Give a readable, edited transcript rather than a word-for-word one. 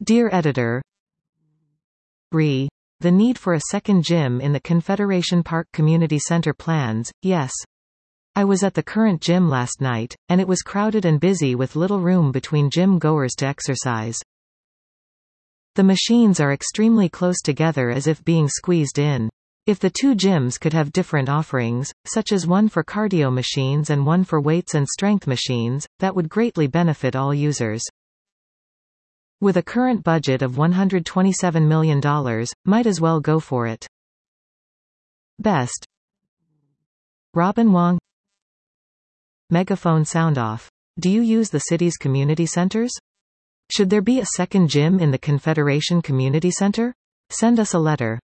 Dear Editor, Re. The need for a second gym in the Confederation Park Community Center plans, yes. I was at the current gym last night, and it was crowded and busy with little room between gym goers to exercise. The machines are extremely close together as if being squeezed in. If the two gyms could have different offerings, such as one for cardio machines and one for weights and strength machines, that would greatly benefit all users. With a current budget of $127 million, might as well go for it. Best. Robin Wong. Megaphone sound off. Do you use the city's community centers? Should there be a second gym in the Confederation Community Center? Send us a letter.